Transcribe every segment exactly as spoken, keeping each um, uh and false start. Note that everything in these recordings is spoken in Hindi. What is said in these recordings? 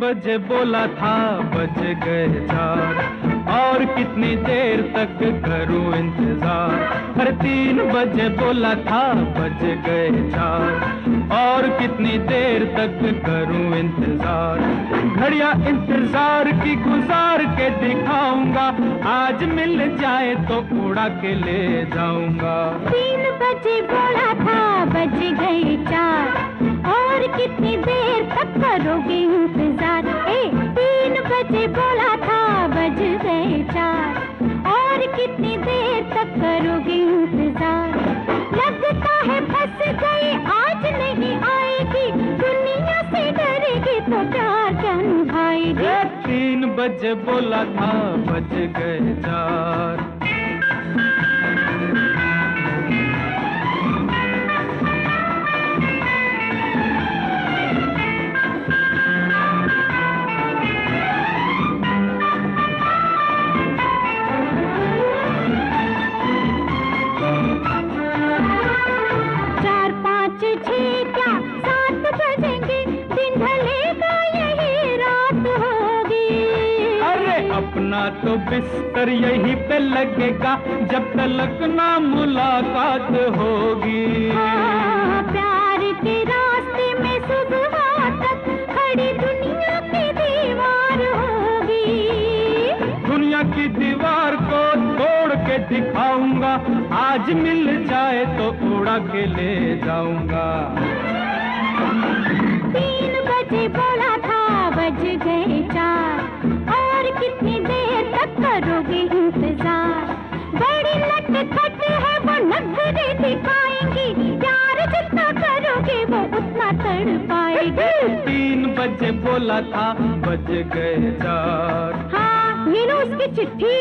बजे बोला था बज गए चार, और कितनी देर तक करूं इंतजार। हर तीन बजे बोला था बज गए चार, और कितनी देर तक करूं इंतजार। घड़ियां इंतजार की गुजार के दिखाऊंगा, आज मिल जाए तो उड़ा के ले जाऊंगा। तीन बजे बोला था बज गए चार, और कितनी देर तक करोगे इंतजार। ए तीन बजे बोला था बज गए चार, और कितनी देर तक करोगे इंतजार। लगता है फंस गई आज नहीं आएगी, दुनिया से डरेगी तो प्यार क्या निभाएगी। तीन बजे बोला था बज गए चार। अपना तो बिस्तर यहीं पे लगेगा, जब तलक ना मुलाकात होगी। हाँ, प्यार के रास्ते में सुबह तक खड़ी दुनिया की दीवार होगी। दुनिया की दीवार को तोड़ के दिखाऊंगा, आज मिल जाए तो उड़ा के ले जाऊंगा। तीन बजे बोला था बज गए चार, और कितनी देर तक करोगे इंतजार। बड़ी नटखट है वो नखरे दिखाएंगी, प्यार जितना करोगे वो उतना तड़पाएगी। तीन बजे बोला था बज गए चार। हाँ, ये लो उसकी चिट्ठी।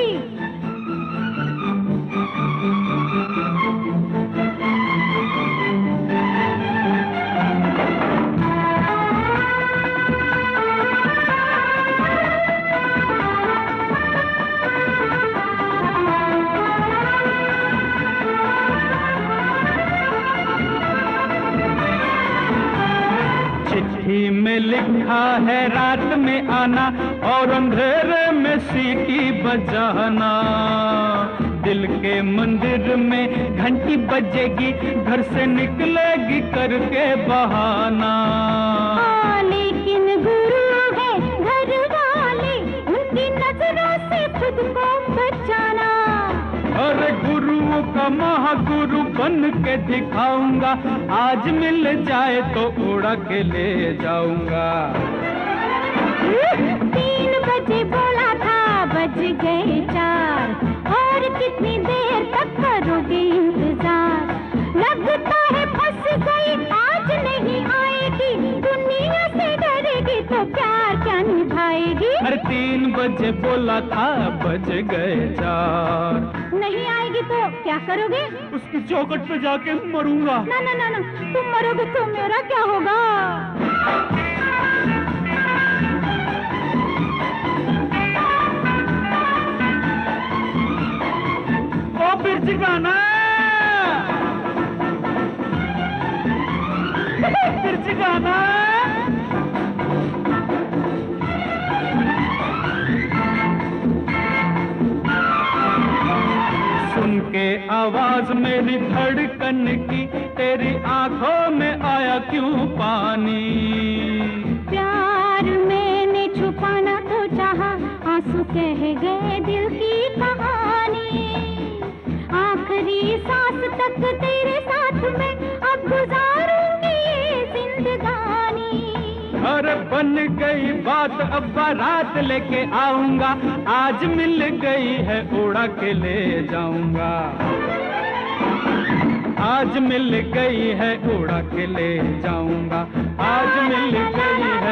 चिट्ठी में लिखा है रात में आना, और अंधेरे में सीटी बजाना। दिल के मंदिर में घंटी बजेगी, घर से निकलेगी करके बहाना। आ, लेकिन गुरु है घर वाले, उनकी नजरों से खुद को बचाना। अरे गुरुओं का महागुरु बन के दिखाऊंगा, आज मिल जाए तो उड़ा के ले जाऊंगा। तीन बजे बोला था बज गए चार, और कितनी देर तक करोगे इंतजार। लगता है फंस गई आज नहीं आएगी, दुनिया से डरेगी तो प्यार क्या निभाएगी। अरे तीन बजे बोला था बज गए चार। नहीं आएगी तो क्या करोगे? उसकी चौखट पे जाके मरूंगा। ना ना ना ना, तुम मरोगे तो मेरा क्या होगा? ओ बिरजी गाना, बिरजी गाना। सुन के आवाज मेरी धड़कन की, तेरी आंखों में आया क्यों पानी। प्यार मैंने छुपाना तो चाहा, आंसू कह गए दिल की कहानी। आखिरी सांस तक तेरे साथ मैं अब गुजारूंगी ये जिंदगानी। अरे बन गई बात, अब बारात लेके आऊंगा, आज मिल गई है उड़ा के ले जाऊंगा। आज मिल गई है उड़ा के ले जाऊंगा, आज मिल गई है।